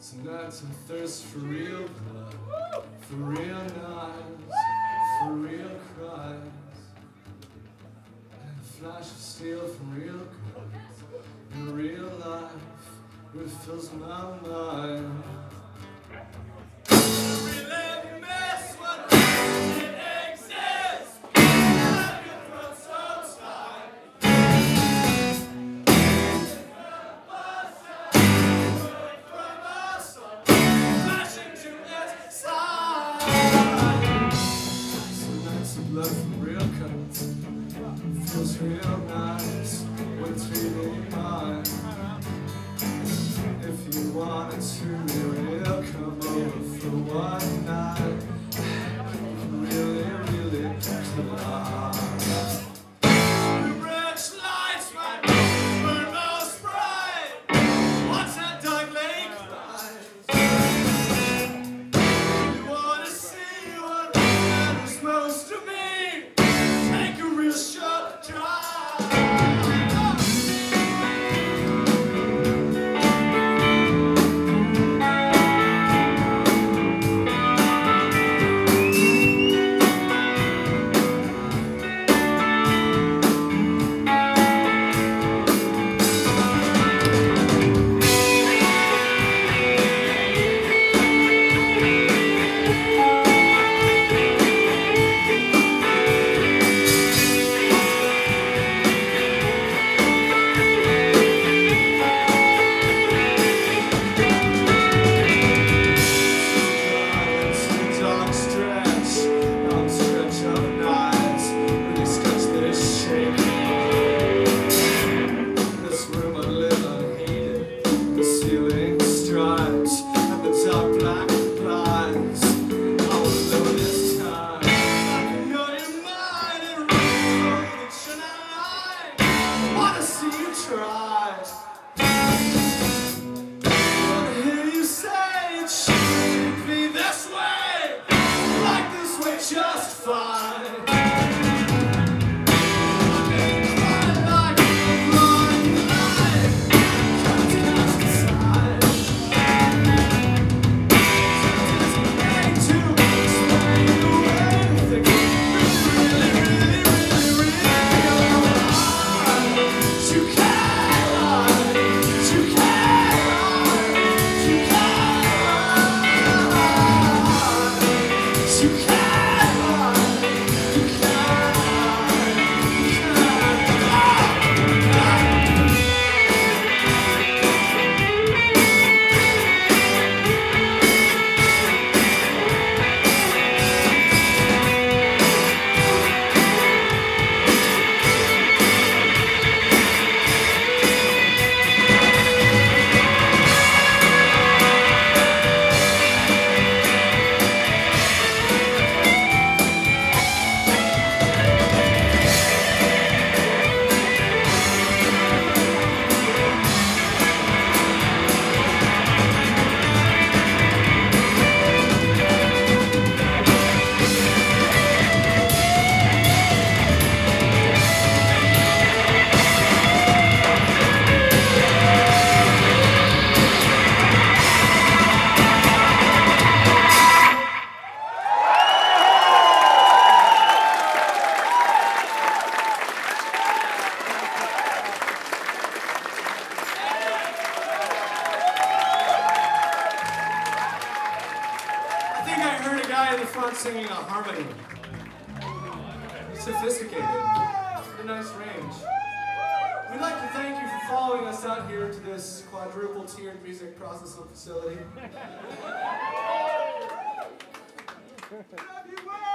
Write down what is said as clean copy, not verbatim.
Tonight's a thirst for real blood, for real knives, for real cries, and a flash of steel from real guns, in real life, it fills my mind. Blood from real cuts feels real nice when it's really mine. If you wanted to be real, come over for one night. Really, really climb. The branch lights might burn most bright. Watch that dark lake rise. You wanna see what matters most to me? Take a real short drive. Just fine. Singing a harmony. Sophisticated. A nice range. We'd like to thank you for following us out here to this quadruple tiered music processing facility.